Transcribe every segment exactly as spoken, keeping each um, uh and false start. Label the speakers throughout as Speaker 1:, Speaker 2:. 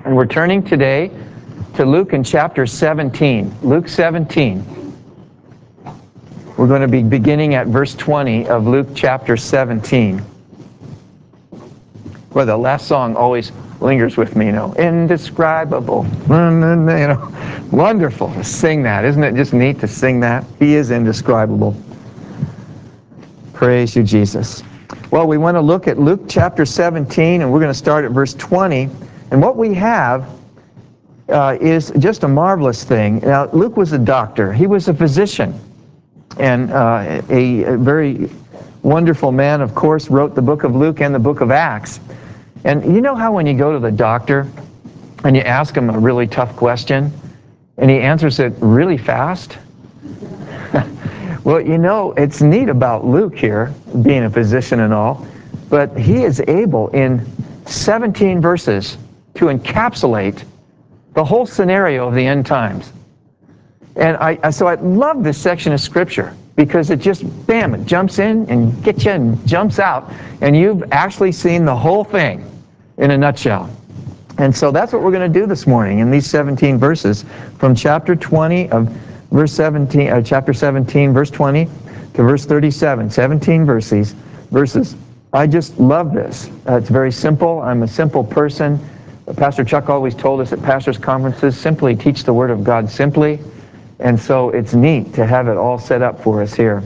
Speaker 1: And we're turning today to Luke in chapter seventeen. Luke seventeen. We're going to be beginning at verse twenty of Luke chapter seventeen. Well, the last song always lingers with me, you know. Indescribable. You know, wonderful to sing that. Isn't it just neat to sing that? He is indescribable. Praise you, Jesus. Well, we want to look at Luke chapter seventeen, and we're going to start at verse twenty. And what we have uh, is just a marvelous thing. Now, Luke was a doctor. He was a physician. And uh, a, a very wonderful man, of course, wrote the book of Luke and the book of Acts. And you know how when you go to the doctor and you ask him a really tough question and he answers it really fast? Well, you know, it's neat about Luke here, being a physician and all, but he is able in seventeen verses to encapsulate the whole scenario of the end times. And I, so I love this section of Scripture because it just, bam, it jumps in and gets you and jumps out, and you've actually seen the whole thing in a nutshell. And so that's what we're going to do this morning in these seventeen verses from chapter twenty of verse seventeen, uh, chapter seventeen, verse twenty to verse thirty-seven. seventeen verses. Verses. I just love this. Uh, it's very simple. I'm a simple person. Pastor Chuck always told us at pastors' conferences, simply teach the Word of God simply. And so it's neat to have it all set up for us here.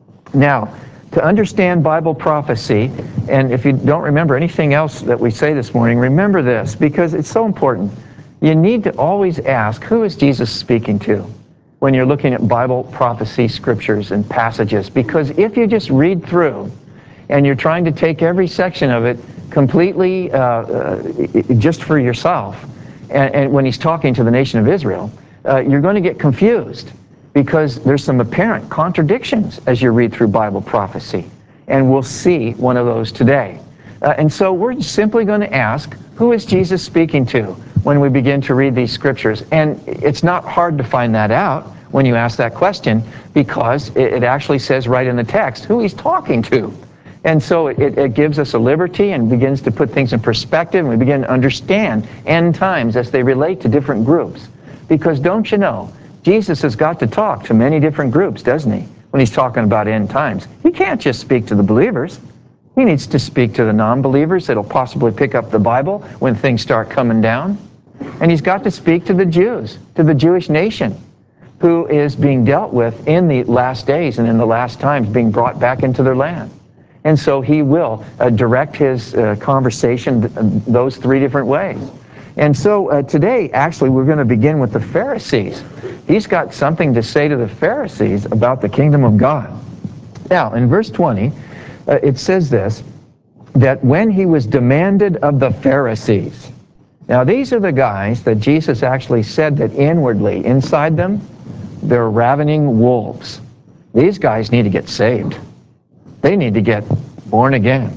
Speaker 1: Now, to understand Bible prophecy, and if you don't remember anything else that we say this morning, remember this, because it's so important. You need to always ask, who is Jesus speaking to when you're looking at Bible prophecy scriptures and passages? Because if you just read through and you're trying to take every section of it completely uh, uh, just for yourself, and, and when he's talking to the nation of Israel, Uh, you're going to get confused because there's some apparent contradictions as you read through Bible prophecy. And we'll see one of those today. Uh, and so we're simply going to ask, who is Jesus speaking to when we begin to read these scriptures? And it's not hard to find that out when you ask that question because it, it actually says right in the text who he's talking to. And so it, it gives us a liberty and begins to put things in perspective, and we begin to understand end times as they relate to different groups. Because don't you know, Jesus has got to talk to many different groups, doesn't he, when he's talking about end times? He can't just speak to the believers. He needs to speak to the non-believers that'll possibly pick up the Bible when things start coming down. And he's got to speak to the Jews, to the Jewish nation, who is being dealt with in the last days and in the last times, being brought back into their land. And so he will uh, direct his uh, conversation th those three different ways. And so uh, today, actually, we're going to begin with the Pharisees. He's got something to say to the Pharisees about the kingdom of God. Now, in verse twenty, uh, it says this, that when he was demanded of the Pharisees. Now, these are the guys that Jesus actually said that inwardly, inside them, they're ravening wolves. These guys need to get saved. They need to get born again.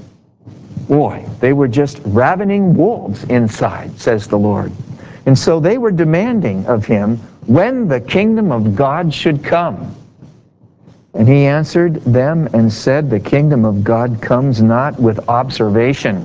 Speaker 1: Boy, they were just ravening wolves inside, says the Lord. And so they were demanding of him when the kingdom of God should come. And he answered them and said, the kingdom of God comes not with observation.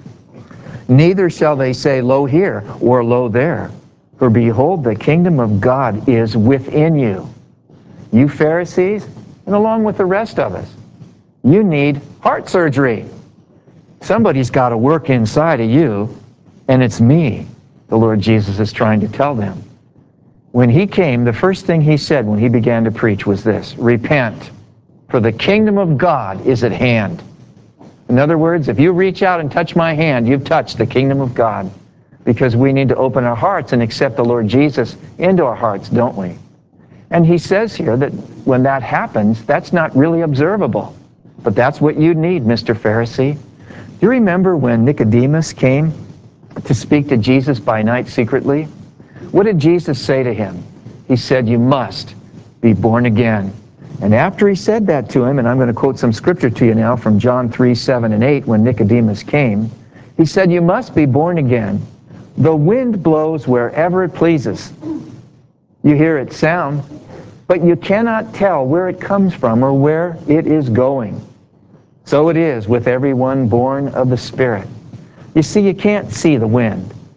Speaker 1: Neither shall they say, lo here, or lo there. For behold, the kingdom of God is within you. You Pharisees, and along with the rest of us, you need heart surgery. Somebody's got to work inside of you, and it's me, the Lord Jesus is trying to tell them. When he came, the first thing he said when he began to preach was this, repent, for the kingdom of God is at hand. In other words, if you reach out and touch my hand, you've touched the kingdom of God, because we need to open our hearts and accept the Lord Jesus into our hearts, don't we? And he says here that when that happens, that's not really observable, but that's what you need, Mister Pharisee. Do you remember when Nicodemus came to speak to Jesus by night secretly? What did Jesus say to him? He said, you must be born again. And after he said that to him, and I'm going to quote some scripture to you now from John three, seven, and eight, when Nicodemus came, he said, you must be born again. The wind blows wherever it pleases. You hear its sound, but you cannot tell where it comes from or where it is going. So it is with everyone born of the Spirit. You see, you can't see the wind.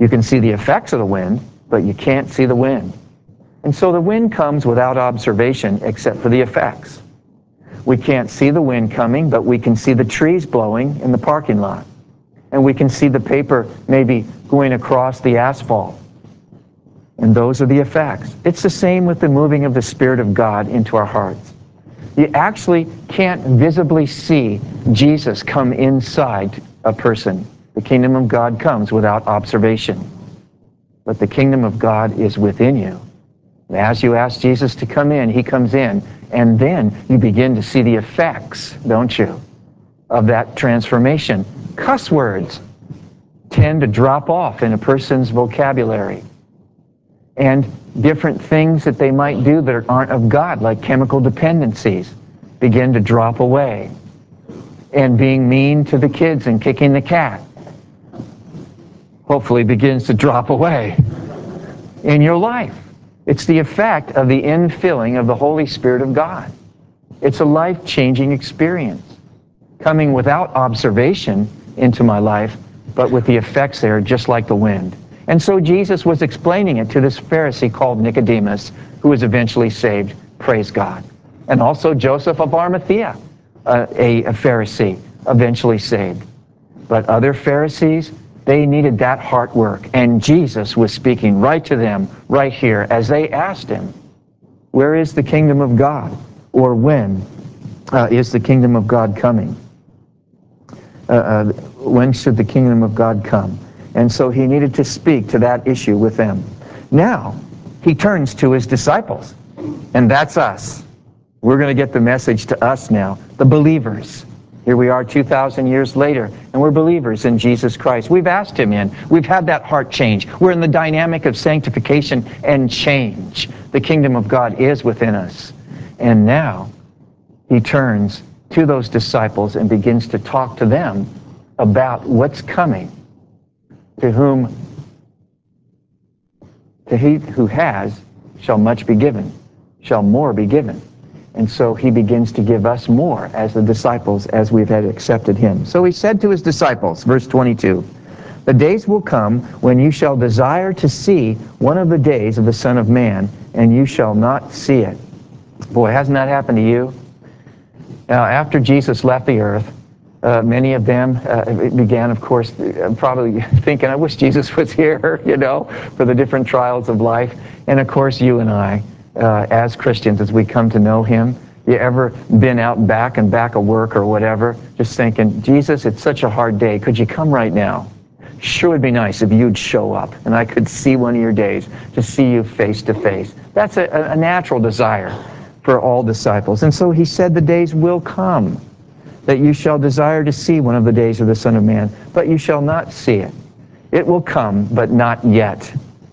Speaker 1: You can see the effects of the wind, but you can't see the wind. And so the wind comes without observation except for the effects. We can't see the wind coming, but we can see the trees blowing in the parking lot. And we can see the paper maybe going across the asphalt. And those are the effects. It's the same with the moving of the Spirit of God into our hearts. You actually can't visibly see Jesus come inside a person. The kingdom of God comes without observation. But the kingdom of God is within you. As you ask Jesus to come in, he comes in, and then you begin to see the effects, don't you, of that transformation. Cuss words tend to drop off in a person's vocabulary. And different things that they might do that aren't of God, like chemical dependencies, begin to drop away. And being mean to the kids and kicking the cat hopefully begins to drop away in your life. It's the effect of the infilling of the Holy Spirit of God. It's a life-changing experience, coming without observation into my life, but with the effects there just like the wind. And so Jesus was explaining it to this Pharisee called Nicodemus, who was eventually saved. Praise God. And also Joseph of Arimathea, uh, a, a Pharisee, eventually saved. But other Pharisees, they needed that heart work. And Jesus was speaking right to them, right here, as they asked him, where is the kingdom of God? Or when uh, is the kingdom of God coming? Uh, uh, when should the kingdom of God come? And so he needed to speak to that issue with them. Now, he turns to his disciples, and that's us. We're going to get the message to us now, the believers. Here we are two thousand years later, and we're believers in Jesus Christ. We've asked him in. We've had that heart change. We're in the dynamic of sanctification and change. The kingdom of God is within us. And now, he turns to those disciples and begins to talk to them about what's coming. To whom, to he who has, shall much be given, shall more be given. And so he begins to give us more as the disciples, as we've had accepted him. So he said to his disciples, verse twenty-two, the days will come when you shall desire to see one of the days of the Son of Man, and you shall not see it. Boy, hasn't that happened to you? Now, after Jesus left the earth, Uh, many of them uh, began, of course, uh, probably thinking, I wish Jesus was here, you know, for the different trials of life. And of course, you and I, uh, as Christians, as we come to know him, you ever been out back and back of work or whatever, just thinking, Jesus, it's such a hard day. Could you come right now? Sure would be nice if you'd show up and I could see one of your days, to see you face to face. That's a, a natural desire for all disciples. And so he said the days will come that you shall desire to see one of the days of the Son of Man, but you shall not see it. It will come, but not yet.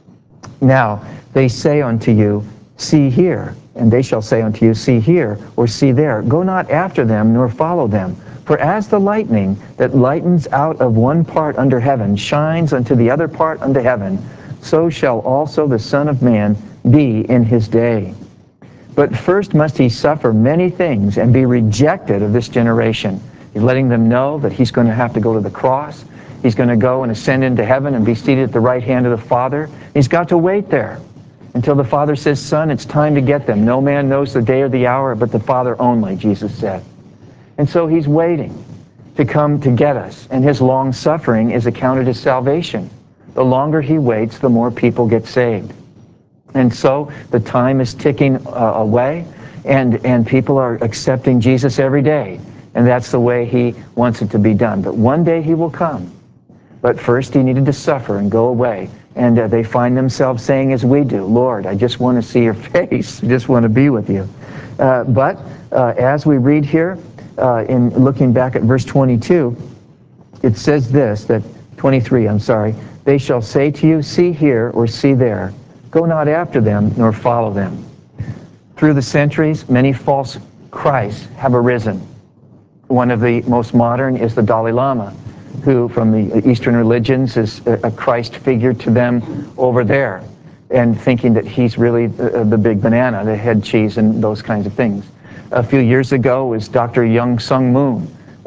Speaker 1: Now, they say unto you, see here, and they shall say unto you, see here, or see there. Go not after them, nor follow them. For as the lightning that lightens out of one part under heaven shines unto the other part under heaven, so shall also the Son of Man be in his day. But first must he suffer many things and be rejected of this generation. He's letting them know that he's going to have to go to the cross. He's going to go and ascend into heaven and be seated at the right hand of the Father. He's got to wait there until the Father says, Son, it's time to get them. No man knows the day or the hour but the Father only, Jesus said. And so he's waiting to come to get us. And his long suffering is accounted as salvation. The longer he waits, the more people get saved. And so the time is ticking uh, away, and, and people are accepting Jesus every day. And that's the way he wants it to be done. But one day he will come. But first he needed to suffer and go away. And uh, they find themselves saying as we do, Lord, I just want to see your face. I just want to be with you. Uh, but uh, as we read here, uh, in looking back at verse twenty-two, it says this, that twenty-three, I'm sorry, they shall say to you, see here or see there. Go not after them, nor follow them. Through the centuries, many false Christs have arisen. One of the most modern is the Dalai Lama, who from the Eastern religions is a Christ figure to them over there, and thinking that he's really the, the big banana, the head cheese, and those kinds of things. A few years ago was Doctor Young Sung Moon,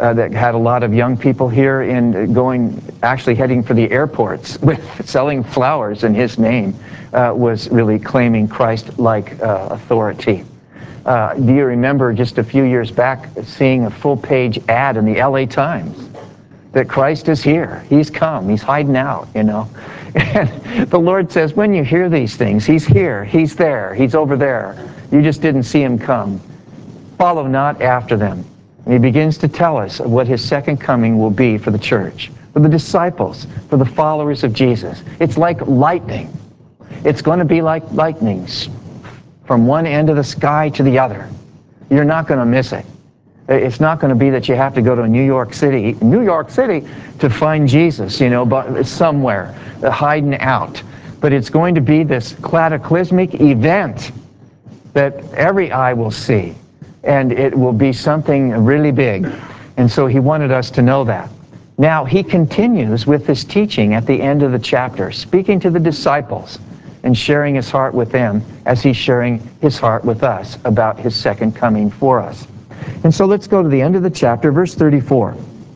Speaker 1: uh, that had a lot of young people here in going, actually heading for the airports with selling flowers in his name, uh, was really claiming Christ-like uh, authority. Uh, do you remember just a few years back seeing a full-page ad in the L A Times that Christ is here, he's come, he's hiding out, you know? And the Lord says, when you hear these things, he's here, he's there, he's over there, you just didn't see him come. Follow not after them. And he begins to tell us what his second coming will be for the church, for the disciples, for the followers of Jesus. It's like lightning. It's going to be like lightning from one end of the sky to the other. You're not going to miss it. It's not going to be that you have to go to New York City, New York City, to find Jesus, you know, but somewhere, hiding out. But it's going to be this cataclysmic event that every eye will see. And it will be something really big. And so he wanted us to know that. Now, he continues with this teaching at the end of the chapter, speaking to the disciples and sharing his heart with them as he's sharing his heart with us about his second coming for us. And so let's go to the end of the chapter, verse thirty-four.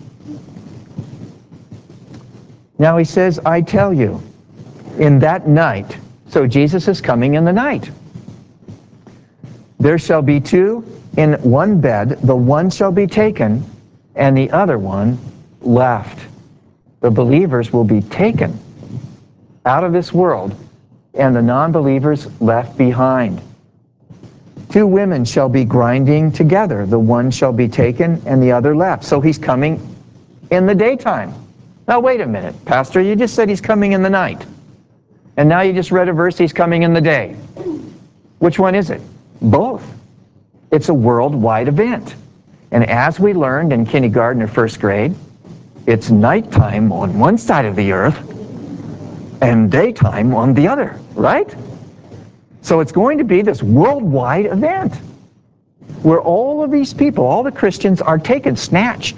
Speaker 1: Now he says, I tell you, in that night, so Jesus is coming in the night, there shall be two in one bed, the one shall be taken, and the other one left. The believers will be taken out of this world, and the non-believers left behind. Two women shall be grinding together, the one shall be taken, and the other left. So he's coming in the daytime. Now wait a minute, Pastor, you just said he's coming in the night. And now you just read a verse, he's coming in the day. Which one is it? Both. It's a worldwide event. And as we learned in kindergarten or first grade, it's nighttime on one side of the earth and daytime on the other, right? So it's going to be this worldwide event where all of these people, all the Christians, are taken, snatched,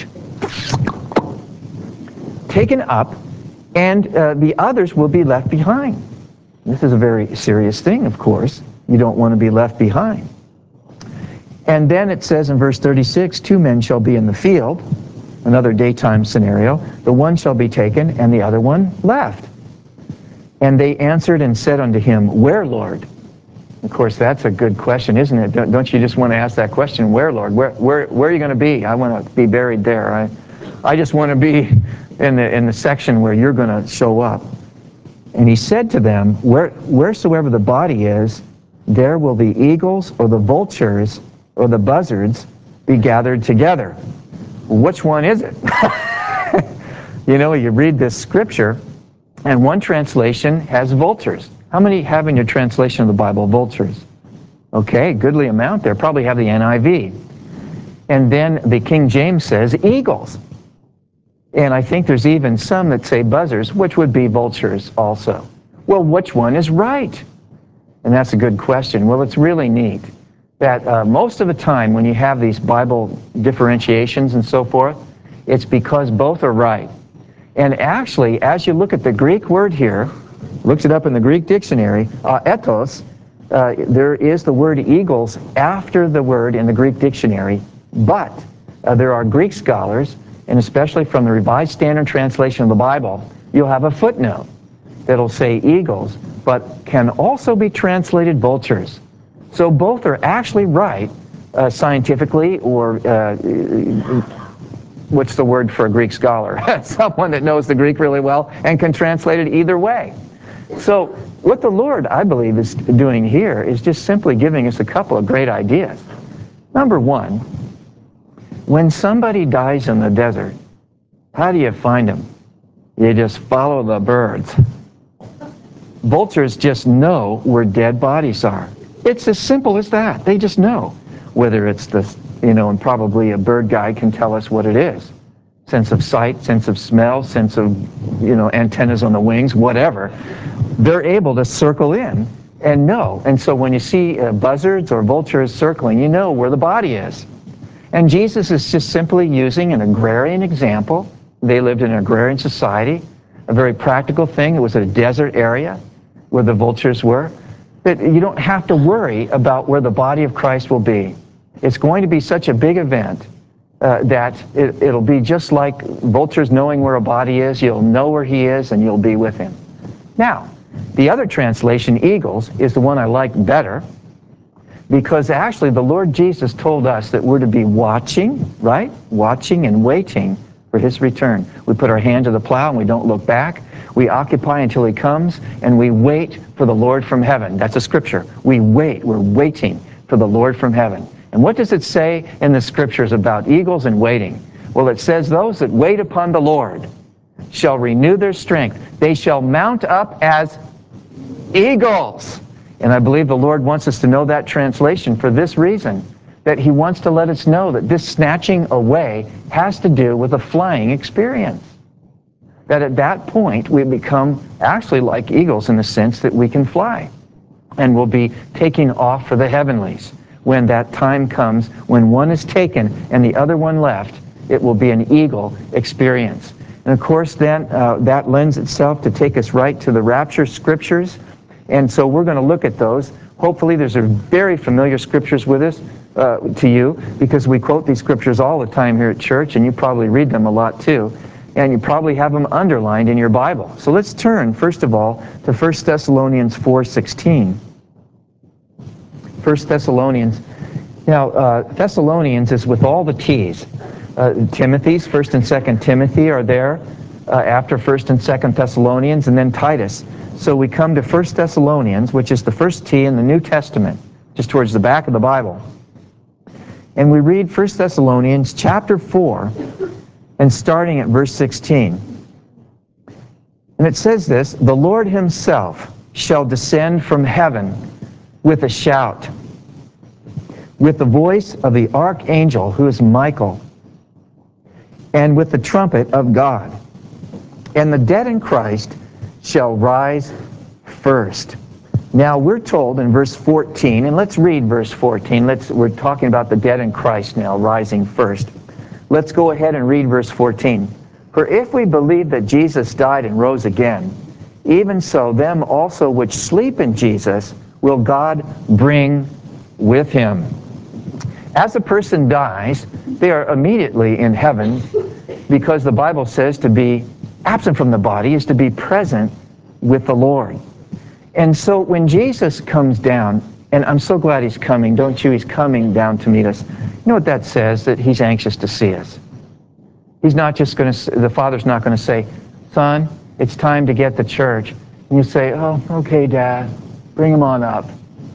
Speaker 1: taken up, and uh, the others will be left behind. This is a very serious thing, of course. You don't want to be left behind. And then it says in verse thirty-six, two men shall be in the field, another daytime scenario. The one shall be taken, and the other one left. And they answered and said unto him, Where, Lord? Of course, that's a good question, isn't it? Don't, don't you just want to ask that question? Where, Lord? Where, where, where are you going to be? I want to be buried there. I, I just want to be in the, in the section where you're going to show up. And he said to them, Where, wheresoever the body is, there will the eagles or the vultures or the buzzards be gathered together. Which one is it? You know, you read this scripture, and one translation has vultures. How many have in your translation of the Bible vultures? Okay, goodly amount there. Probably have the N I V. And then the King James says eagles. And I think there's even some that say buzzards, which would be vultures also. Well, which one is right? And that's a good question. Well, it's really neat that uh, most of the time when you have these Bible differentiations and so forth, it's because both are right. And actually, as you look at the Greek word here, looks it up in the Greek dictionary, uh, ethos, uh, there is the word eagles after the word in the Greek dictionary, but uh, there are Greek scholars, and especially from the Revised Standard Translation of the Bible, you'll have a footnote that'll say eagles, but can also be translated vultures. So both are actually right uh, scientifically, or uh, what's the word for a Greek scholar? Someone that knows the Greek really well and can translate it either way. So what the Lord, I believe, is doing here is just simply giving us a couple of great ideas. Number one, when somebody dies in the desert, how do you find them? You just follow the birds. Vultures just know where dead bodies are. It's as simple as that. They just know. Whether it's the, you know, and probably a bird guide can tell us what it is. Sense of sight, sense of smell, sense of, you know, antennas on the wings, whatever. They're able to circle in and know. And so when you see uh, buzzards or vultures circling, you know where the body is. And Jesus is just simply using an agrarian example. They lived in an agrarian society, a very practical thing. It was a desert area where the vultures were. That you don't have to worry about where the body of Christ will be. It's going to be such a big event uh, that it, it'll be just like vultures knowing where a body is. You'll know where he is, and you'll be with him. Now, the other translation, eagles, is the one I like better, because actually the Lord Jesus told us that we're to be watching, right? Watching and waiting for his return. We put our hand to the plow and we don't look back. We occupy until he comes, and we wait for the Lord from heaven. That's a scripture. We wait. We're waiting for the Lord from heaven. And what does it say in the scriptures about eagles and waiting? Well, it says, those that wait upon the Lord shall renew their strength. They shall mount up as eagles. And I believe the Lord wants us to know that translation for this reason, that he wants to let us know that this snatching away has to do with a flying experience. That at that point we become actually like eagles in the sense that we can fly. And we'll be taking off for the heavenlies. When that time comes, when one is taken and the other one left, it will be an eagle experience. And of course then uh, that lends itself to take us right to the rapture scriptures. And so we're going to look at those. Hopefully there's a very familiar scriptures with us, uh, to you, because we quote these scriptures all the time here at church, and you probably read them a lot too. And you probably have them underlined in your Bible. So let's turn, first of all, to First Thessalonians four sixteen. First Thessalonians. Now, uh, Thessalonians is with all the T's. Uh, Timothy's, First and Second Timothy are there uh, after First and Second Thessalonians, and then Titus. So we come to First Thessalonians, which is the first T in the New Testament, just towards the back of the Bible. And we read First Thessalonians chapter four, and starting at verse sixteen. And it says this, the Lord himself shall descend from heaven with a shout, with the voice of the archangel, who is Michael, and with the trumpet of God. And the dead in Christ shall rise first. Now we're told in verse fourteen, and let's read verse fourteen. Let's, we're talking about the dead in Christ now rising first. Let's go ahead and read verse fourteen. For if we believe that Jesus died and rose again, even so them also which sleep in Jesus will God bring with him. As a person dies, they are immediately in heaven, because the Bible says to be absent from the body is to be present with the Lord. And so when Jesus comes down, and I'm so glad he's coming, don't you? He's coming down to meet us. You know what that says? That he's anxious to see us. He's not just going to, the Father's not going to say, son, it's time to get to church. And you say, oh, okay, Dad, bring him on up.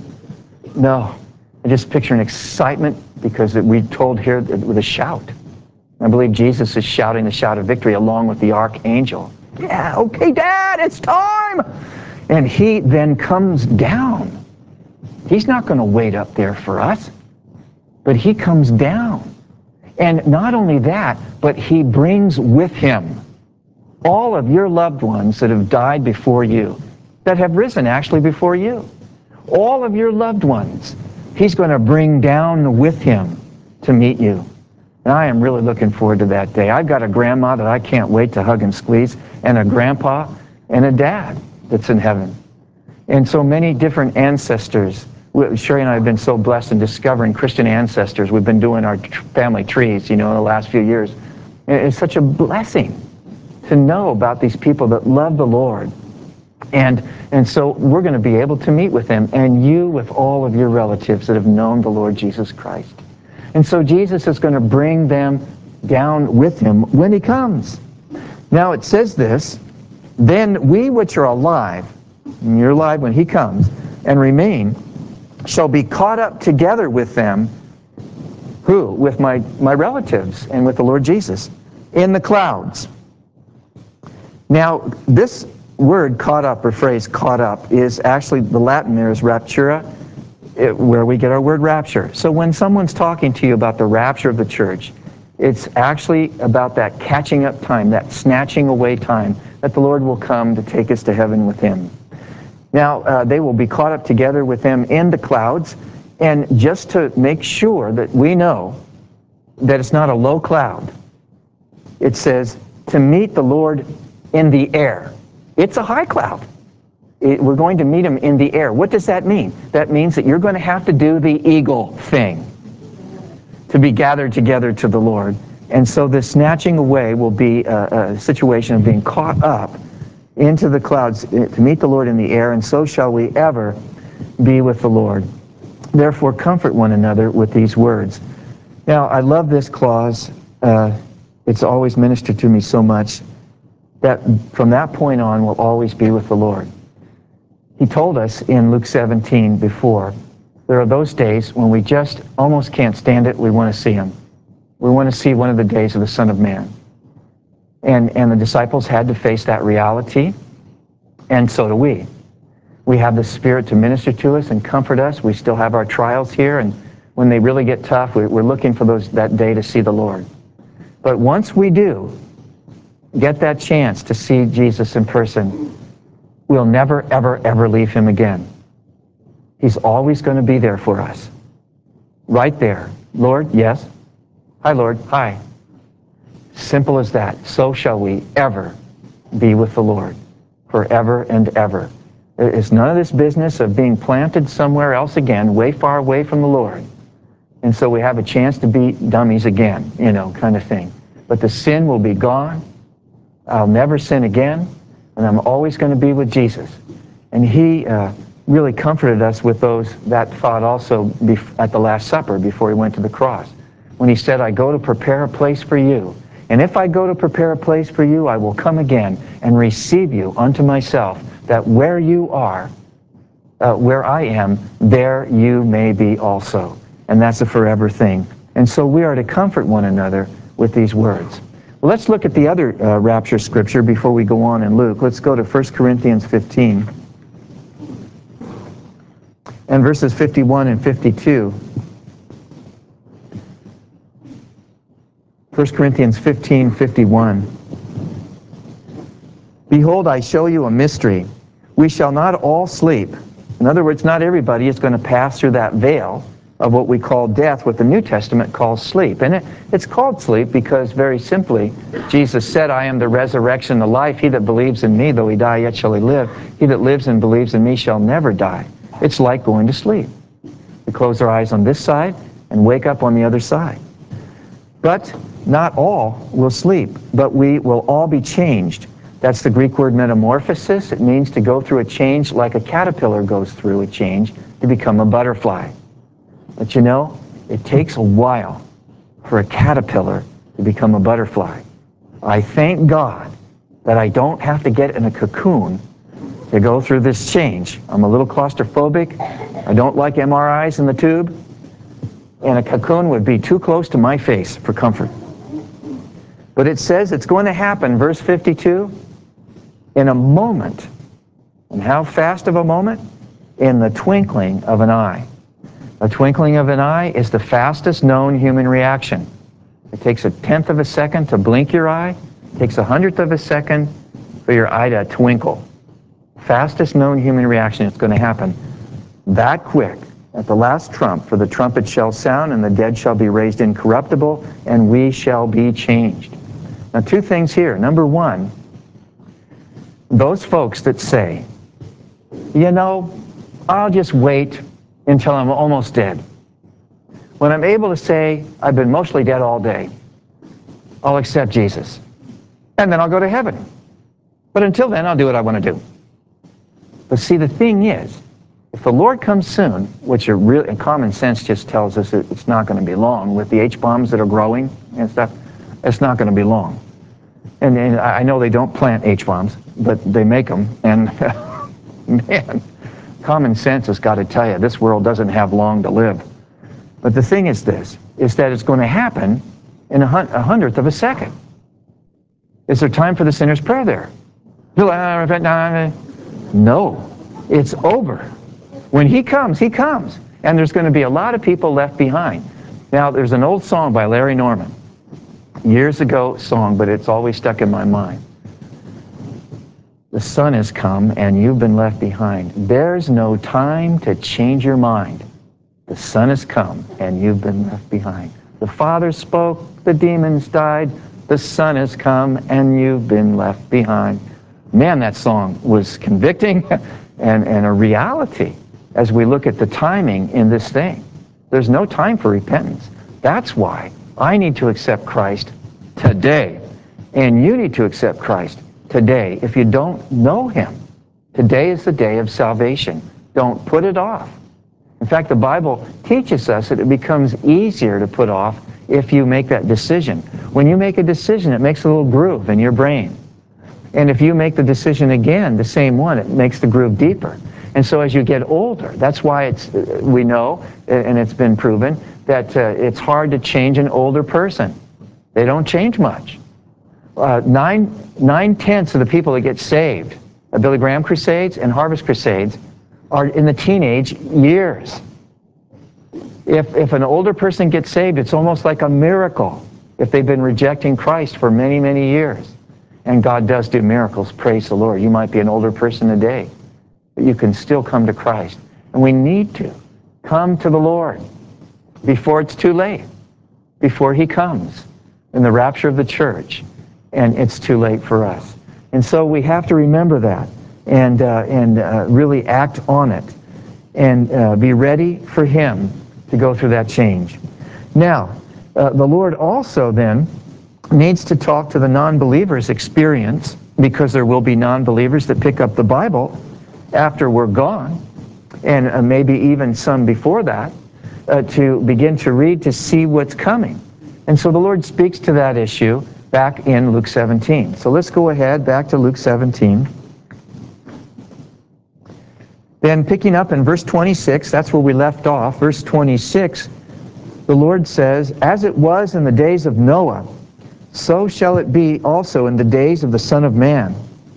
Speaker 1: No, I just picture an excitement, because we told here with a shout. I believe Jesus is shouting the shout of victory along with the archangel. Yeah, okay, Dad, it's time! And he then comes down. He's not going to wait up there for us, but he comes down. And not only that, but he brings with him all of your loved ones that have died before you, that have risen actually before you. All of your loved ones, he's going to bring down with him to meet you. And I am really looking forward to that day. I've got a grandma that I can't wait to hug and squeeze, and a grandpa and a dad that's in heaven. And so many different ancestors. Sherry and I have been so blessed in discovering Christian ancestors. We've been doing our family trees, you know, in the last few years. It's such a blessing to know about these people that love the Lord. And, and so we're going to be able to meet with them, and you with all of your relatives that have known the Lord Jesus Christ. And so Jesus is going to bring them down with him when he comes. Now it says this, then we which are alive, and you're alive when he comes, and remain, shall be caught up together with them. Who? With my, my relatives and with the Lord Jesus in the clouds. Now this word caught up, or phrase caught up, is actually, the Latin there is raptura, it, where we get our word rapture. So when someone's talking to you about the rapture of the church, it's actually about that catching up time, that snatching away time, that the Lord will come to take us to heaven with him. Now, uh, they will be caught up together with him in the clouds, and just to make sure that we know that it's not a low cloud, it says to meet the Lord in the air. It's a high cloud. It, we're going to meet him in the air. What does that mean? That means that you're going to have to do the eagle thing. to be gathered together to the Lord. And so this snatching away will be a, a situation of being caught up into the clouds to meet the Lord in the air, and so shall we ever be with the Lord. Therefore, comfort one another with these words. Now, I love this clause. Uh, it's always ministered to me so much that from that point on, we'll always be with the Lord. He told us in Luke seventeen before, there are those days when we just almost can't stand it. We want to see Him. We want to see one of the days of the Son of Man. And, and the disciples had to face that reality, and so do we. We have the Spirit to minister to us and comfort us. We still have our trials here, and when they really get tough, we're looking for those that day to see the Lord. But once we do get that chance to see Jesus in person, we'll never, ever, ever leave Him again. He's always going to be there for us. Right there. Lord, yes. Hi, Lord. Hi. Simple as that. So shall we ever be with the Lord, forever and ever. It's none of this business of being planted somewhere else again, way far away from the Lord. And so we have a chance to be dummies again, you know, kind of thing. But the sin will be gone. I'll never sin again, and I'm always going to be with Jesus. And He uh, really comforted us with those that thought also bef- at the Last Supper before He went to the cross, when He said, I go to prepare a place for you. And if I go to prepare a place for you, I will come again and receive you unto myself, that where you are, uh, where I am, there you may be also. And that's a forever thing. And so we are to comfort one another with these words. Well, let's look at the other uh, rapture scripture before we go on in Luke. Let's go to First Corinthians fifteen. And verses fifty-one and fifty-two. First Corinthians fifteen, fifty-one. Behold, I show you a mystery. We shall not all sleep. In other words, not everybody is going to pass through that veil of what we call death, what the New Testament calls sleep. And it, it's called sleep because, very simply, Jesus said, I am the resurrection, the life. He that believes in me, though he die, yet shall he live. He that lives and believes in me shall never die. It's like going to sleep. We close our eyes on this side and wake up on the other side. But not all will sleep, but we will all be changed. That's the Greek word metamorphosis. It means to go through a change like a caterpillar goes through a change to become a butterfly. But you know, it takes a while for a caterpillar to become a butterfly. I thank God that I don't have to get in a cocoon to go through this change. I'm a little claustrophobic. I don't like M R Is in the tube. And a cocoon would be too close to my face for comfort. But it says it's going to happen, verse fifty-two, in a moment. And how fast of a moment? In the twinkling of an eye. A twinkling of an eye is the fastest known human reaction. It takes a tenth of a second to blink your eye. It takes a hundredth of a second for your eye to twinkle. Fastest known human reaction. It's going to happen that quick. At the last trump, for the trumpet shall sound, and the dead shall be raised incorruptible, and we shall be changed. Now, two things here. Number one, those folks that say, you know, I'll just wait until I'm almost dead. When I'm able to say, I've been mostly dead all day, I'll accept Jesus. And then I'll go to heaven. But until then, I'll do what I want to do. But see, the thing is, if the Lord comes soon, which are real, and common sense just tells us that it's not going to be long, with the H-bombs that are growing and stuff, it's not going to be long. And, and I know they don't plant H-bombs, but they make them. And man, common sense has got to tell you, this world doesn't have long to live. But the thing is this, is that it's going to happen in a, hun- a hundredth of a second. Is there time for the sinner's prayer there? No, it's over. When he comes, he comes. And there's going to be a lot of people left behind. Now, there's an old song by Larry Norman. Years ago song, but it's always stuck in my mind. The sun has come and you've been left behind. There's no time to change your mind. The sun has come and you've been left behind. The Father spoke, the demons died. The sun has come and you've been left behind. Man, that song was convicting and, and a reality as we look at the timing in this thing. There's no time for repentance. That's why I need to accept Christ today. And you need to accept Christ today. If you don't know him, today is the day of salvation. Don't put it off. In fact, the Bible teaches us that it becomes easier to put off if you make that decision. When you make a decision, it makes a little groove in your brain. And if you make the decision again, the same one, it makes the groove deeper. And so as you get older, that's why it's, we know, and it's been proven, that uh, it's hard to change an older person. They don't change much. Uh, nine, nine-tenths of the people that get saved at Billy Graham crusades and Harvest crusades are in the teenage years. If, if an older person gets saved, it's almost like a miracle if they've been rejecting Christ for many, many years. And God does do miracles, praise the Lord. You might be an older person today, but you can still come to Christ. And we need to come to the Lord before it's too late, before he comes in the rapture of the church, and it's too late for us. And so we have to remember that and, uh, and uh, really act on it and uh, be ready for him to go through that change. Now, uh, the Lord also then needs to talk to the non-believers' experience, because there will be non-believers that pick up the Bible after we're gone, and uh, maybe even some before that, uh, to begin to read to see what's coming. And so the Lord speaks to that issue back in Luke seventeen. So let's go ahead back to Luke seventeen. Then picking up in verse twenty-six, that's where we left off, verse twenty-six, the Lord says, "As it was in the days of Noah, so shall it be also in the days of the Son of Man.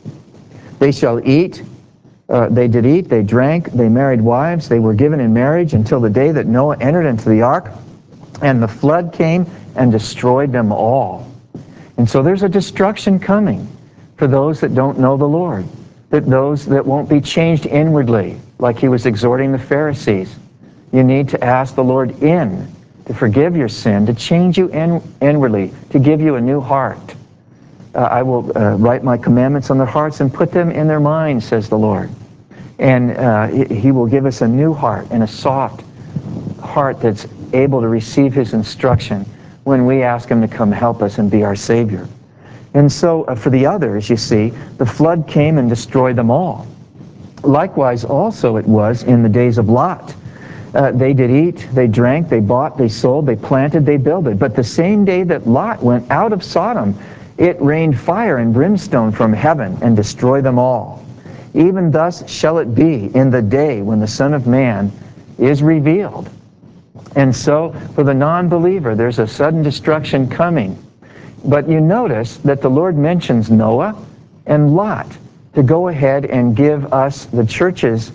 Speaker 1: They shall eat, uh, they did eat, they drank, they married wives, they were given in marriage until the day that Noah entered into the ark, and the flood came and destroyed them all." And so there's a destruction coming for those that don't know the Lord, that those that won't be changed inwardly, like he was exhorting the Pharisees. You need to ask the Lord in to forgive your sin, to change you in, inwardly, to give you a new heart. Uh, I will uh, write my commandments on their hearts and put them in their minds, says the Lord. And uh, he will give us a new heart and a soft heart that's able to receive his instruction when we ask him to come help us and be our Savior. And so uh, for the others, you see, the flood came and destroyed them all. Likewise also it was in the days of Lot. Uh, they did eat, they drank, they bought, they sold, they planted, they builded. But the same day that Lot went out of Sodom, it rained fire and brimstone from heaven and destroyed them all. Even thus shall it be in the day when the Son of Man is revealed. And so for the non-believer, there's a sudden destruction coming. But you notice that the Lord mentions Noah and Lot to go ahead and give us the church's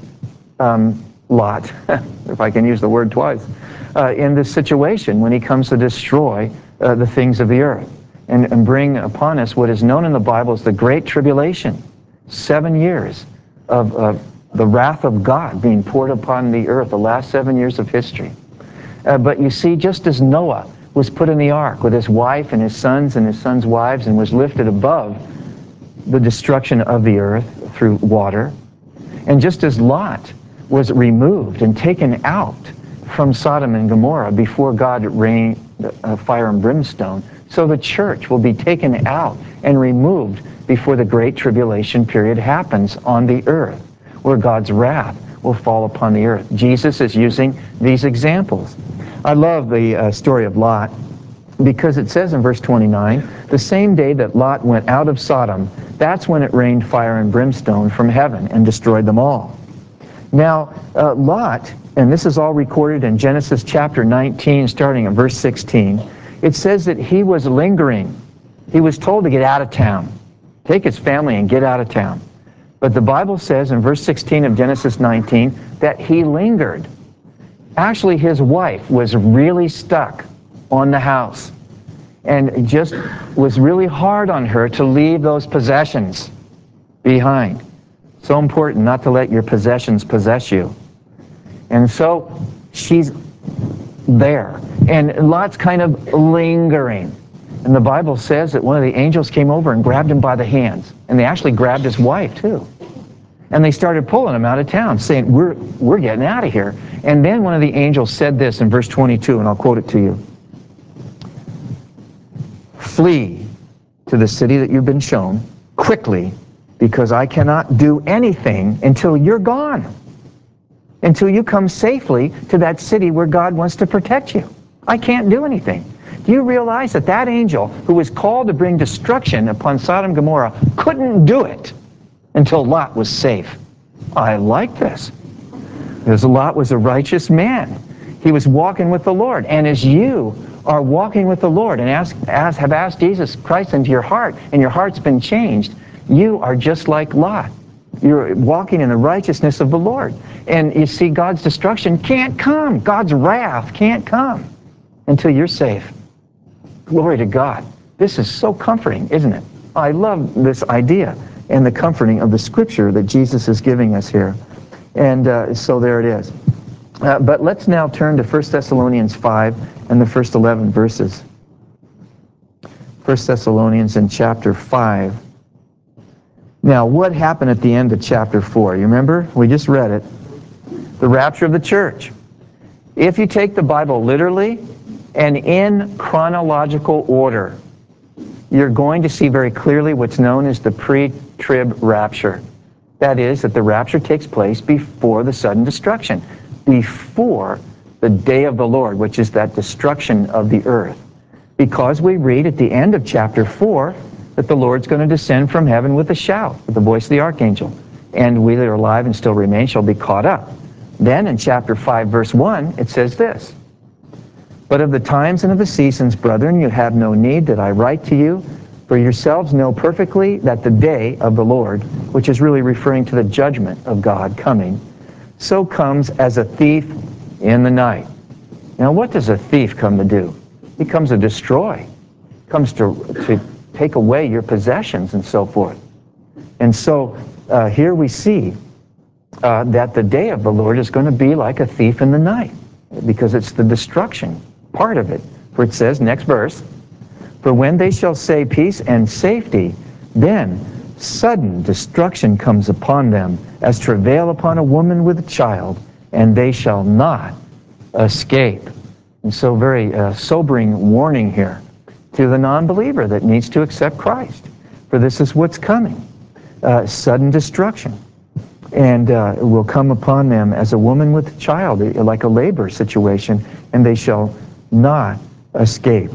Speaker 1: um, lot, if I can use the word twice, uh, in this situation when he comes to destroy uh, the things of the earth and, and bring upon us what is known in the Bible as the Great Tribulation. Seven years of uh, the wrath of God being poured upon the earth, the last seven years of history. Uh, but you see, just as Noah was put in the ark with his wife and his sons and his sons' wives and was lifted above the destruction of the earth through water, and just as Lot was removed and taken out from Sodom and Gomorrah before God rained uh, fire and brimstone, so the church will be taken out and removed before the Great Tribulation period happens on the earth, where God's wrath will fall upon the earth. Jesus is using these examples. I love the uh, story of Lot, because it says in verse twenty-nine, the same day that Lot went out of Sodom, that's when it rained fire and brimstone from heaven and destroyed them all. Now, uh, Lot, and this is all recorded in Genesis chapter nineteen, starting at verse sixteen, it says that he was lingering. He was told to get out of town, take his family and get out of town. But the Bible says in verse sixteen of Genesis nineteen that he lingered. Actually, his wife was really stuck on the house and just was really hard on her to leave those possessions behind. So important not to let your possessions possess you. And so she's there. And Lot's kind of lingering. And the Bible says that one of the angels came over and grabbed him by the hands. And they actually grabbed his wife too. And they started pulling him out of town, saying, we're, we're getting out of here. And then one of the angels said this in verse twenty-two, and I'll quote it to you. flee to the city that you've been shown quickly, because I cannot do anything until you're gone, until you come safely to that city where God wants to protect you. I can't do anything. Do you realize that that angel who was called to bring destruction upon Sodom and Gomorrah couldn't do it until Lot was safe? I like this. Because Lot was a righteous man. He was walking with the Lord. And as you are walking with the Lord and ask, ask, have asked Jesus Christ into your heart, and your heart's been changed, you are just like Lot. You're walking in the righteousness of the Lord. And you see, God's destruction can't come. God's wrath can't come until you're safe. Glory to God. This is so comforting, isn't it? I love this idea and the comforting of the Scripture that Jesus is giving us here. And uh, so there it is. Uh, but let's now turn to First Thessalonians five and the first eleven verses. First Thessalonians in chapter five. Now, what happened at the end of chapter four? You remember? We just read it. The rapture of the church. If you take the Bible literally and in chronological order, you're going to see very clearly what's known as the pre-trib rapture. That is, that the rapture takes place before the sudden destruction, before the day of the Lord, which is that destruction of the earth. Because we read at the end of chapter four that the Lord's going to descend from heaven with a shout, with the voice of the archangel, and we that are alive and still remain shall be caught up. Then in chapter five, verse one, it says this, "But of the times and of the seasons, brethren, you have no need that I write to you, for yourselves know perfectly that the day of the Lord," which is really referring to the judgment of God coming, "so comes as a thief in the night." Now, what does a thief come to do? He comes to destroy, comes to, to take away your possessions and so forth. And so uh, here we see uh, that the day of the Lord is going to be like a thief in the night, because it's the destruction part of it. For it says, next verse, "For when they shall say peace and safety, then sudden destruction comes upon them, as travail upon a woman with a child, and they shall not escape." And so very uh, sobering warning here to the non-believer that needs to accept Christ. For this is what's coming. Uh, sudden destruction. And uh, it will come upon them as a woman with a child, like a labor situation, and they shall not escape.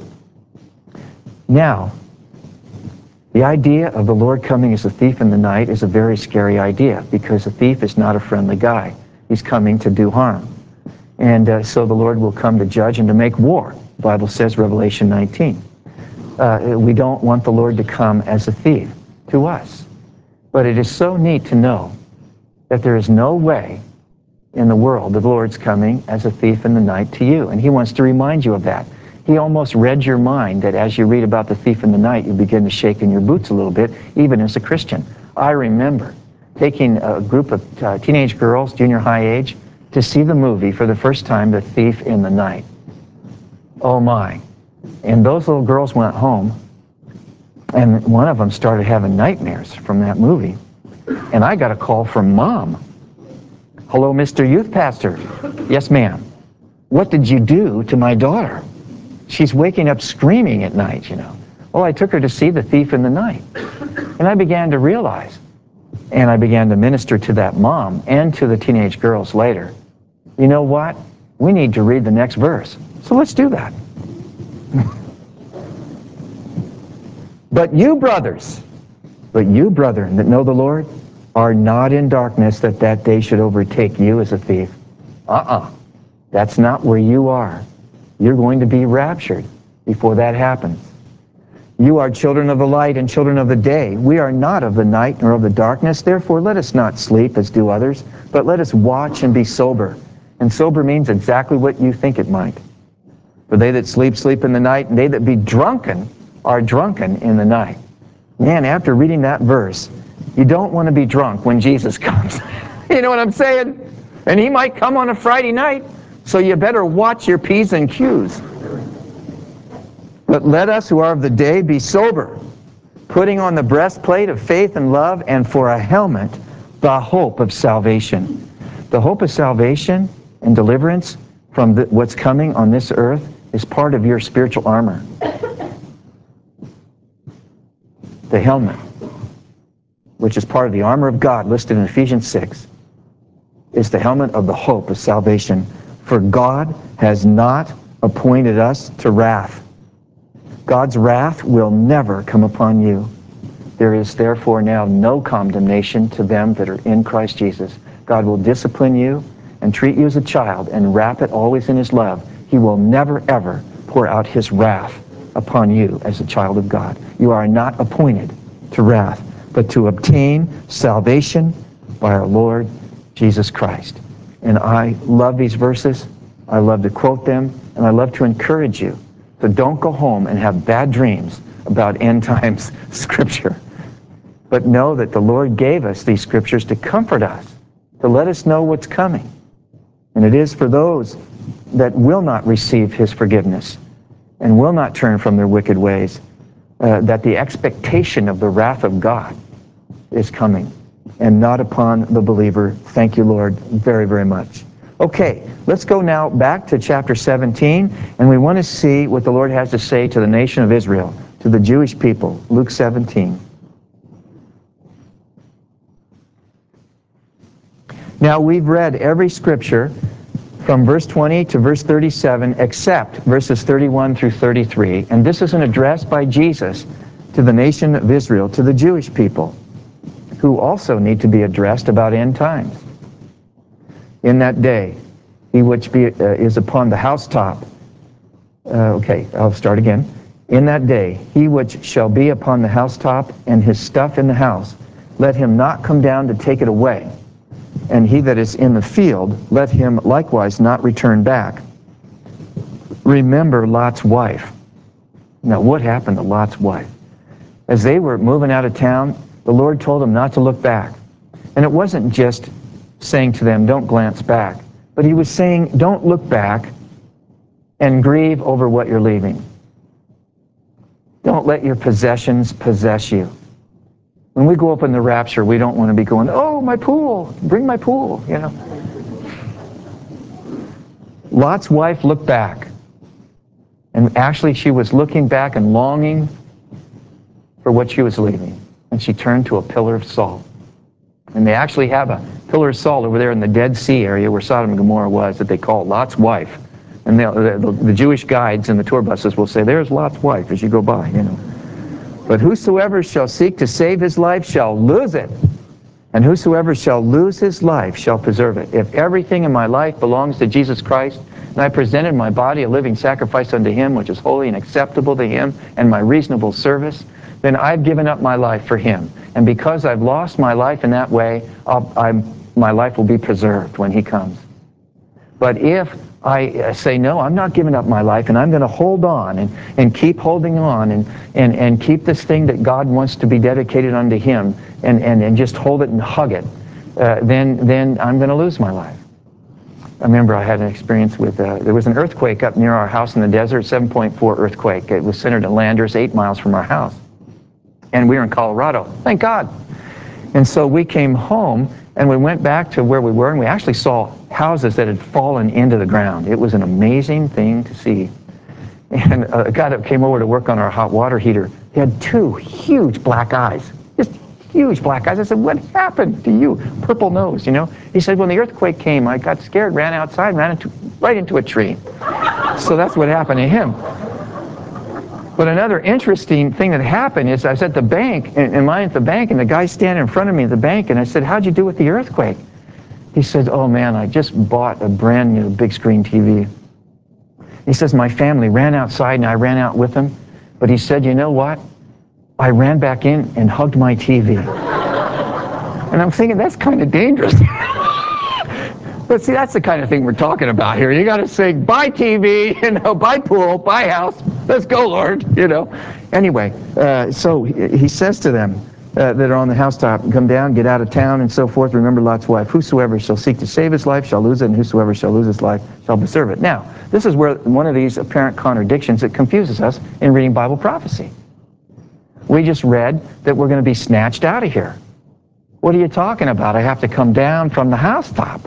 Speaker 1: Now, the idea of the Lord coming as a thief in the night is a very scary idea, because a thief is not a friendly guy. He's coming to do harm. And uh, so the Lord will come to judge and to make war. The Bible says, Revelation nineteen. Uh, we don't want the Lord to come as a thief to us. But it is so neat to know that there is no way in the world the Lord's coming as a thief in the night to you. And He wants to remind you of that. He almost read your mind that as you read about the thief in the night, you begin to shake in your boots a little bit, even as a Christian. I remember taking a group of uh, teenage girls, junior high age, to see the movie for the first time, The Thief in the Night. Oh my. And those little girls went home, and one of them started having nightmares from that movie. And I got a call from Mom. "Hello, Mister Youth Pastor." "Yes, ma'am." "What did you do to my daughter? She's waking up screaming at night, you know." Well, I took her to see The Thief in the Night. And I began to realize, and I began to minister to that mom and to the teenage girls later, you know what? We need to read the next verse. So let's do that. But you, brothers, but you, brethren, that know the Lord, are not in darkness, that that day should overtake you as a thief. Uh-uh. That's not where you are. You're going to be raptured before that happens. You are children of the light and children of the day. We are not of the night nor of the darkness. Therefore, let us not sleep as do others, but let us watch and be sober. And sober means exactly what you think it might. For they that sleep, sleep in the night, and they that be drunken are drunken in the night. Man, after reading that verse, you don't want to be drunk when Jesus comes. You know what I'm saying? And He might come on a Friday night, so you better watch your P's and Q's. But let us who are of the day be sober, putting on the breastplate of faith and love, and for a helmet, the hope of salvation. The hope of salvation and deliverance from the, what's coming on this earth is part of your spiritual armor. the helmet, which is part of the armor of God listed in Ephesians six, is the helmet of the hope of salvation. For God has not appointed us to wrath. God's wrath will never come upon you. There is therefore now no condemnation to them that are in Christ Jesus. God will discipline you and treat you as a child and wrap it always in his love. He will never, ever pour out his wrath upon you as a child of God. You are not appointed to wrath, but to obtain salvation by our Lord Jesus Christ. And I love these verses. I love to quote them, and I love to encourage you. So don't go home and have bad dreams about end times scripture. But know that the Lord gave us these scriptures to comfort us, to let us know what's coming. And it is for those that will not receive his forgiveness and will not turn from their wicked ways, uh, that the expectation of the wrath of God is coming, and not upon the believer. Thank you, Lord, very, very much. Okay, let's go now back to chapter seventeen, and we want to see what the Lord has to say to the nation of Israel, to the Jewish people. Luke seventeen. Now, we've read every scripture from verse twenty to verse thirty-seven, except verses thirty-one through thirty-three. And this is an address by Jesus to the nation of Israel, to the Jewish people, who also need to be addressed about end times. In that day, he which be, uh, is upon the housetop. Uh, okay, I'll start again. In that day, he which shall be upon the housetop and his stuff in the house, let him not come down to take it away. And he that is in the field, let him likewise not return back. Remember Lot's wife. Now, what happened to Lot's wife? As they were moving out of town, the Lord told them not to look back. And it wasn't just saying to them, don't glance back, but he was saying, don't look back and grieve over what you're leaving. Don't let your possessions possess you. When we go up in the rapture, we don't want to be going, oh, my pool, bring my pool, you know. Lot's wife looked back. And actually, she was looking back and longing for what she was leaving. And she turned to a pillar of salt. And they actually have a pillar of salt over there in the Dead Sea area where Sodom and Gomorrah was that they call Lot's wife. And the, the, the Jewish guides and the tour buses will say, there's Lot's wife as you go by, you know. But whosoever shall seek to save his life shall lose it. And whosoever shall lose his life shall preserve it. If everything in my life belongs to Jesus Christ, and I presented my body a living sacrifice unto him, which is holy and acceptable to him, and my reasonable service, then I've given up my life for him. And because I've lost my life in that way, I'll, I'm, my life will be preserved when he comes. But if I say, no, I'm not giving up my life, and I'm going to hold on and, and keep holding on and, and, and keep this thing that God wants to be dedicated unto him and, and, and just hold it and hug it, uh, then, then I'm going to lose my life. I remember I had an experience with, uh, there was an earthquake up near our house in the desert, seven point four earthquake. It was centered in Landers, eight miles from our house. And we were in Colorado, thank God. And so we came home, and we went back to where we were, and we actually saw houses that had fallen into the ground. It was an amazing thing to see. And a guy that came over to work on our hot water heater, he had two huge black eyes, just huge black eyes. I said, what happened to you? Purple nose, you know? He said, when the earthquake came, I got scared, ran outside, ran into, right into a tree. So that's what happened to him. But another interesting thing that happened is I was at the bank, and mine at the bank, and the guy standing in front of me at the bank, and I said, how'd you do with the earthquake? He said, oh man, I just bought a brand new big screen T V. He says, my family ran outside and I ran out with them. But he said, you know what? I ran back in and hugged my T V. And I'm thinking, that's kind of dangerous. But see, that's the kind of thing we're talking about here. You got to say, buy T V, you know, buy pool, buy house. Let's go, Lord, you know. Anyway, uh, so he, he says to them uh, that are on the housetop, come down, get out of town, and so forth. Remember Lot's wife. Whosoever shall seek to save his life shall lose it, and whosoever shall lose his life shall preserve it. Now, this is where one of these apparent contradictions that confuses us in reading Bible prophecy. We just read that we're going to be snatched out of here. What are you talking about? I have to come down from the housetop.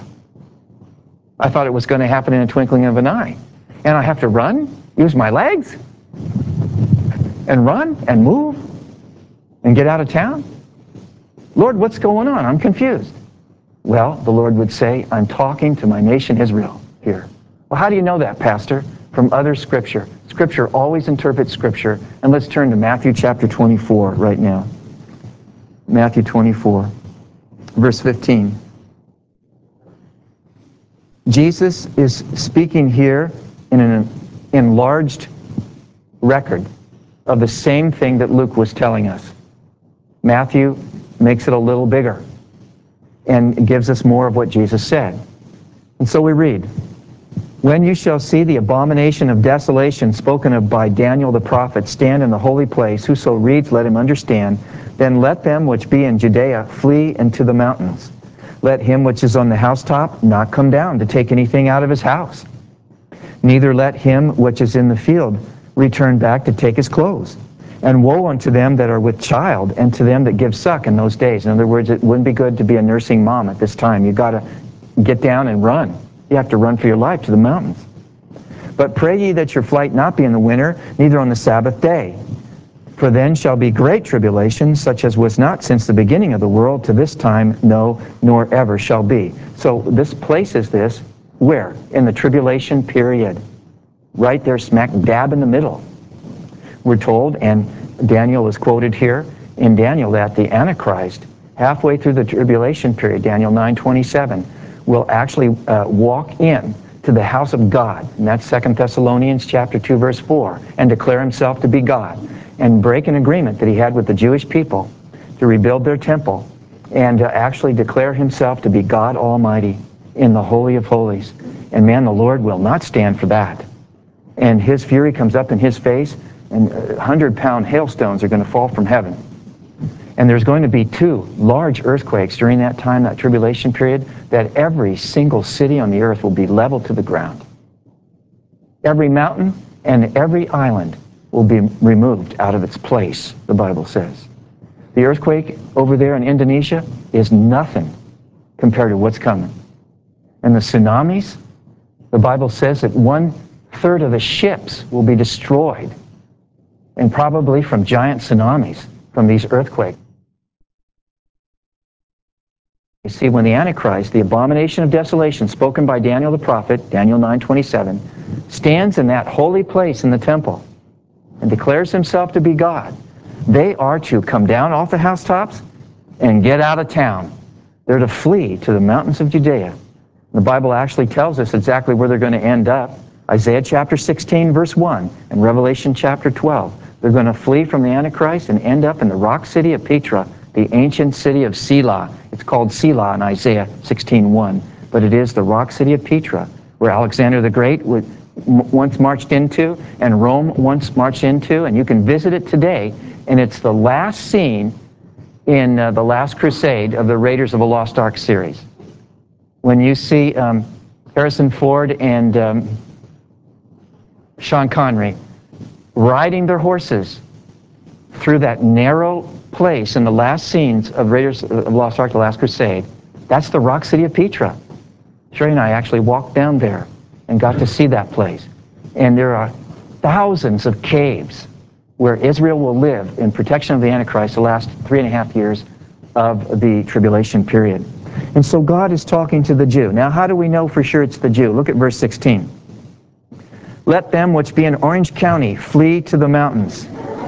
Speaker 1: I thought it was going to happen in a twinkling of an eye. And I have to run, use my legs, and run and move. And get out of town? Lord, what's going on? I'm confused. Well, the Lord would say, I'm talking to my nation Israel here. Well, how do you know that, Pastor? From other Scripture. Scripture always interprets Scripture. And let's turn to Matthew chapter twenty-four right now. Matthew twenty-four, verse fifteen. Jesus is speaking here in an enlarged record of the same thing that Luke was telling us. Matthew makes it a little bigger and gives us more of what Jesus said. And so we read, when you shall see the abomination of desolation spoken of by Daniel the prophet stand in the holy place, whoso reads, let him understand. Then let them which be in Judea flee into the mountains. Let him which is on the housetop not come down to take anything out of his house. Neither let him which is in the field return back to take his clothes. And woe unto them that are with child, and to them that give suck in those days. In other words, it wouldn't be good to be a nursing mom at this time. You've got to get down and run. You have to run for your life to the mountains. But pray ye that your flight not be in the winter, neither on the Sabbath day. For then shall be great tribulation, such as was not since the beginning of the world to this time, no, nor ever shall be. So this places this, where? In the tribulation period. Right there, smack dab in the middle. We're told, and Daniel is quoted here in Daniel, that the Antichrist, halfway through the tribulation period, Daniel nine twenty-seven, will actually uh, walk in to the house of God, and that's Second Thessalonians chapter two, verse four, and declare himself to be God, and break an agreement that he had with the Jewish people to rebuild their temple, and uh, actually declare himself to be God Almighty in the Holy of Holies. And man, the Lord will not stand for that. And his fury comes up in his face, and hundred-pound hailstones are going to fall from heaven. And there's going to be two large earthquakes during that time, that tribulation period, that every single city on the earth will be leveled to the ground. Every mountain and every island will be removed out of its place, the Bible says. The earthquake over there in Indonesia is nothing compared to what's coming. And the tsunamis, the Bible says that one-third of the ships will be destroyed, and probably from giant tsunamis, from these earthquakes. You see, when the Antichrist, the abomination of desolation, spoken by Daniel the prophet, Daniel nine twenty-seven, stands in that holy place in the temple and declares himself to be God, they are to come down off the housetops and get out of town. They're to flee to the mountains of Judea. The Bible actually tells us exactly where they're going to end up. Isaiah chapter sixteen, verse one, and Revelation chapter twelve. They're going to flee from the Antichrist and end up in the rock city of Petra, the ancient city of Selah. It's called Selah in Isaiah sixteen one, but it is the rock city of Petra, where Alexander the Great would, m- once marched into, and Rome once marched into, and you can visit it today, and it's the last scene in uh, the Last Crusade of the Raiders of the Lost Ark series. When you see um, Harrison Ford and um, Sean Connery riding their horses through that narrow place in the last scenes of Raiders of the Lost Ark, the Last Crusade, that's the rock city of Petra. Sherry and I actually walked down there and got to see that place. And there are thousands of caves where Israel will live in protection of the Antichrist the last three and a half years of the tribulation period. And so God is talking to the Jew. Now, how do we know for sure it's the Jew? Look at verse sixteen. Let them which be in Orange County flee to the mountains.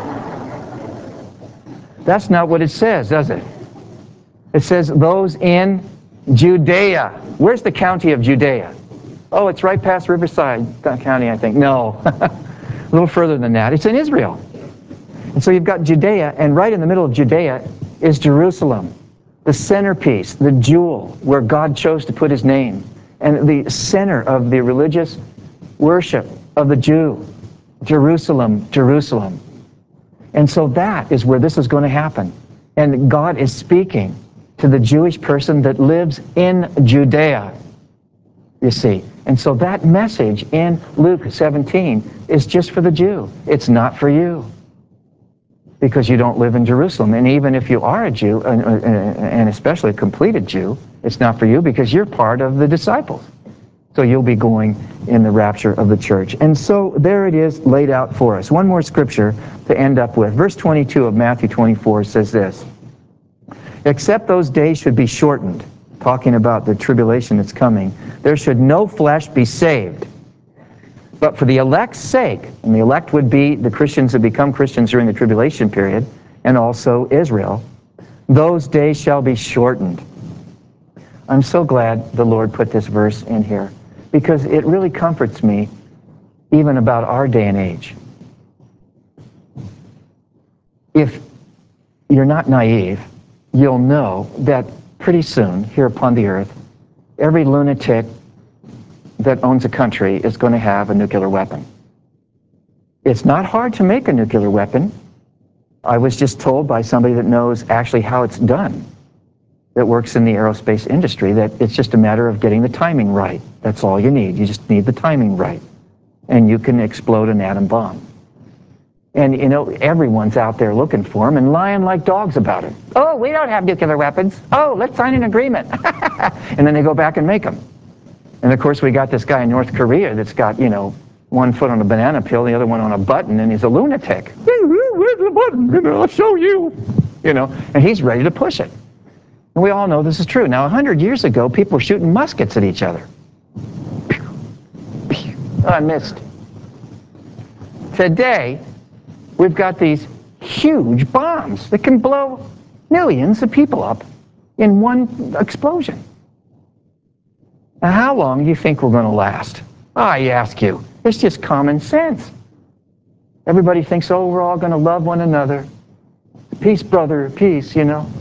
Speaker 1: That's not what it says, does it? It says those in Judea. Where's the county of Judea? Oh, it's right past Riverside County, I think. No, a little further than that. It's in Israel. And so you've got Judea, and right in the middle of Judea is Jerusalem, the centerpiece, the jewel where God chose to put his name, and the center of the religious worship of the Jew. Jerusalem, Jerusalem. And so that is where this is going to happen. And God is speaking to the Jewish person that lives in Judea, you see. And so that message in Luke seventeen is just for the Jew. It's not for you, because you don't live in Jerusalem. And even if you are a Jew, and especially a completed Jew, it's not for you because you're part of the disciples. So you'll be going in the rapture of the church. And so there it is laid out for us. One more scripture to end up with. Verse twenty-two of Matthew twenty-four says this, except those days should be shortened, talking about the tribulation that's coming, there should no flesh be saved. But for the elect's sake, and the elect would be the Christians that become Christians during the tribulation period, and also Israel, those days shall be shortened. I'm so glad the Lord put this verse in here, because it really comforts me even about our day and age. If you're not naive, you'll know that pretty soon, here upon the earth, every lunatic that owns a country is going to have a nuclear weapon. It's not hard to make a nuclear weapon. I was just told by somebody that knows actually how it's done, that works in the aerospace industry, that it's just a matter of getting the timing right. That's all you need. You just need the timing right. And you can explode an atom bomb. And, you know, everyone's out there looking for them and lying like dogs about it. Oh, we don't have nuclear weapons. Oh, let's sign an agreement. And then they go back and make them. And, of course, we got this guy in North Korea that's got, you know, one foot on a banana peel, the other one on a button, and he's a lunatic. Where's the button? And I'll show you. You know, and he's ready to push it. And we all know this is true. Now, a hundred years ago, people were shooting muskets at each other. Oh, I missed. Today, we've got these huge bombs that can blow millions of people up in one explosion. Now, how long do you think we're going to last? I ask you. It's just common sense. Everybody thinks, oh, we're all going to love one another. Peace, brother, peace, you know.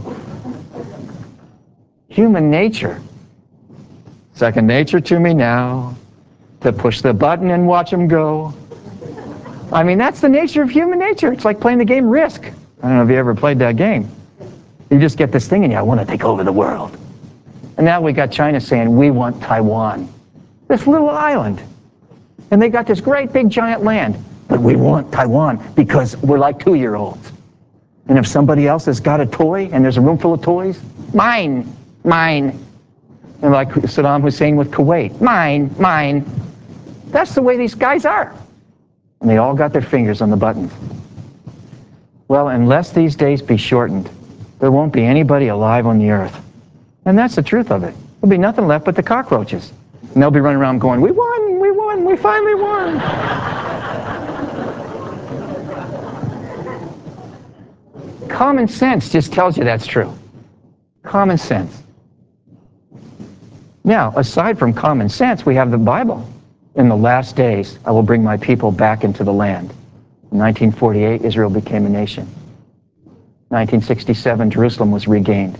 Speaker 1: Human nature. Second nature to me now, to push the button and watch them go. I mean, that's the nature of human nature. It's like playing the game Risk. I don't know if you ever played that game. You just get this thing and you, I want to take over the world. And now we got China saying, we want Taiwan. This little island. And they got this great big giant land. But we want Taiwan because we're like two-year-olds. And if somebody else has got a toy and there's a room full of toys, mine, mine. And like Saddam Hussein with Kuwait, mine, mine. That's the way these guys are. And they all got their fingers on the buttons. Well, unless these days be shortened, there won't be anybody alive on the earth. And that's the truth of it. There'll be nothing left but the cockroaches. And they'll be running around going, we won, we won, we finally won. Common sense just tells you that's true. Common sense. Now, aside from common sense, we have the Bible. In the last days, I will bring my people back into the land. In nineteen forty-eight, Israel became a nation. nineteen sixty-seven, Jerusalem was regained.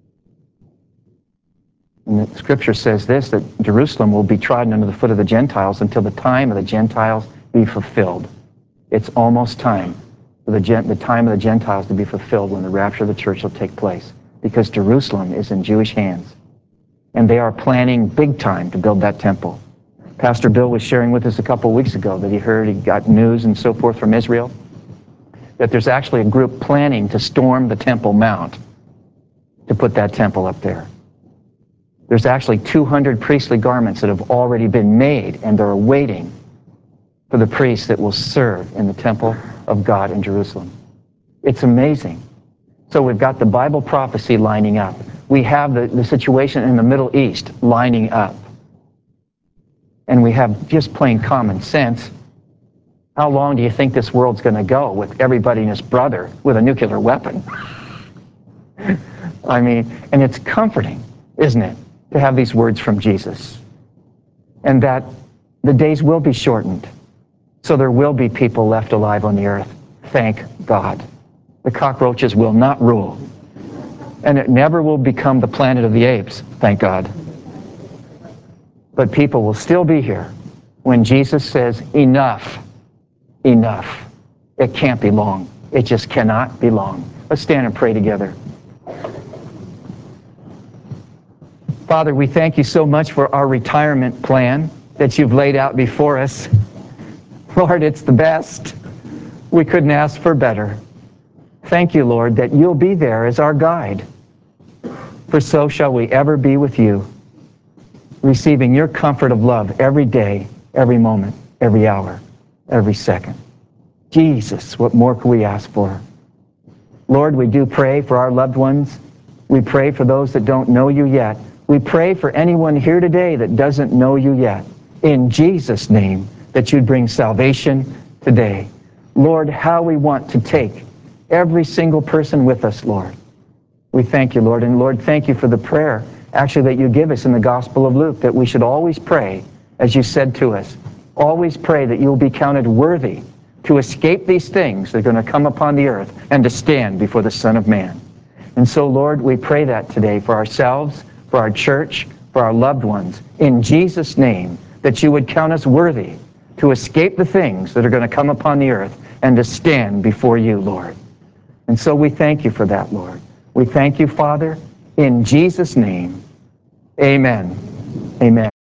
Speaker 1: And the scripture says this, that Jerusalem will be trodden under the foot of the Gentiles until the time of the Gentiles be fulfilled. It's almost time for the, gen- the time of the Gentiles to be fulfilled when the rapture of the church will take place, because Jerusalem is in Jewish hands. And they are planning big time to build that temple. Pastor Bill was sharing with us a couple of weeks ago that he heard, he got news and so forth from Israel, that there's actually a group planning to storm the Temple Mount to put that temple up there. There's actually two hundred priestly garments that have already been made, and they're waiting for the priests that will serve in the temple of God in Jerusalem. It's amazing. So we've got the Bible prophecy lining up. We have the, the situation in the Middle East lining up. And we have just plain common sense. How long do you think this world's going to go with everybody and his brother with a nuclear weapon? I mean, and it's comforting, isn't it, to have these words from Jesus. And that the days will be shortened. So there will be people left alive on the earth. Thank God. The cockroaches will not rule. And it never will become the planet of the apes, thank God. But people will still be here when Jesus says, enough, enough. It can't be long. It just cannot be long. Let's stand and pray together. Father, we thank you so much for our retirement plan that you've laid out before us. Lord, it's the best. We couldn't ask for better. Thank you, Lord, that you'll be there as our guide. For so shall we ever be with you. receiving your comfort of love every day, every moment, every hour, every second. Jesus, what more could we ask for? Lord, we do pray for our loved ones. We pray for those that don't know you yet. We pray for anyone here today that doesn't know you yet. In Jesus' name, that you'd bring salvation today. Lord, how we want to take every single person with us, Lord. We thank you, Lord. And Lord, thank you for the prayer, actually, that you give us in the Gospel of Luke, that we should always pray, as you said to us. Always pray that you will be counted worthy to escape these things that are going to come upon the earth and to stand before the Son of Man. And so, Lord, we pray that today for ourselves, for our church, for our loved ones, in Jesus' name, that you would count us worthy to escape the things that are going to come upon the earth and to stand before you, Lord. And so we thank you for that, Lord. We thank you, Father, in Jesus' name. Amen. Amen.